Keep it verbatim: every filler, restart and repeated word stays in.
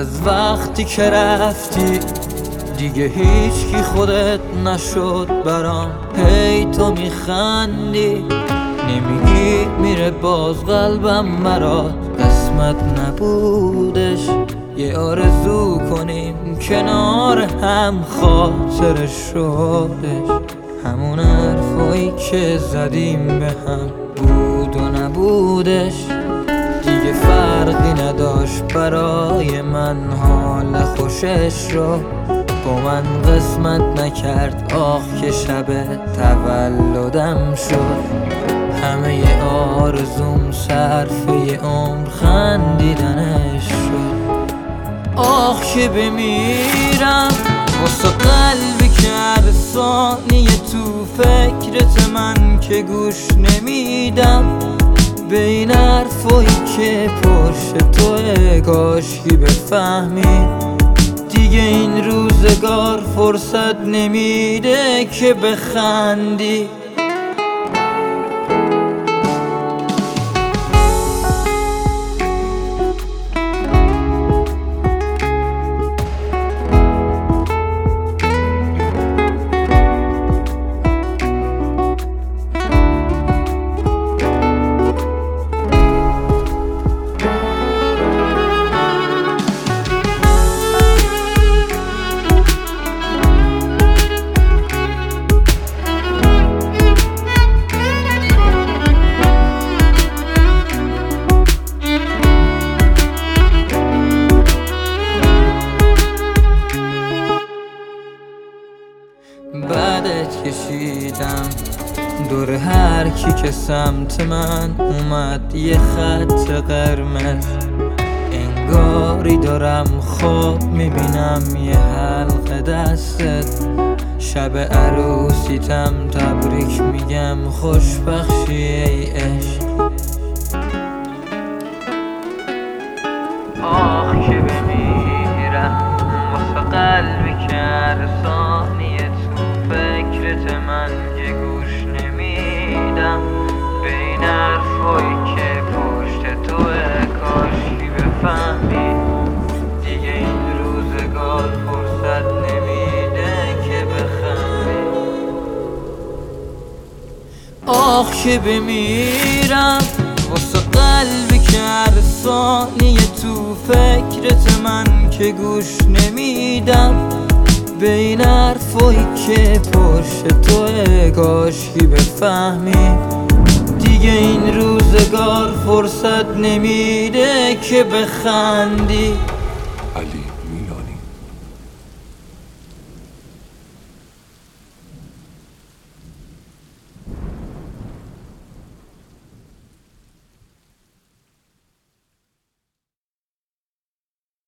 از وقتی که رفتی دیگه هیچ کی خودت نشد برام. هی تو میخندی نمیگی میره باز قلبم برات قسمت نبودش. یه آرزو کنیم کنار هم خاطر شدش. همون حرفایی که زدیم به هم بود و نبودش. دیگه فرقی نداشت برای من حال خوشش رو با من قسمت نکرد. آخ که شب تولدم شد. همه ی آرزوم صرفه عمر خندیدنش شد. آخ که بمیرم واسه قلبی که هر ثانیه تو فکرت من که گوش نمیدم. به این حرفایی که پشت توه کاشکی بفهمی. دیگه این روزگار فرصت نمیده که بخندی. بعدت کشیدم دور هر کی که سمت من اومد یه خط قرمز. انگاری دارم خواب میبینم یه حلقه دستت. شب عروسیتم تبریک میگم خوشبخشی ای عشق. آخ که بمیرم واسه قلبی که هر ثانیه تو فکرت من یه گوش نمیدم. به این حرفایی که پشت توه کاشکی بفهمی. دیگه این روزگار فرصت نمیده که بخندی. آخ که بمیرم واسه قلبی که هر ثانیه تو فکرت من که گوش نمیدم. به این حرفایی که پشت توه کاشکی بفهمی. دیگه این روزگار فرصت نمیده که بخندی.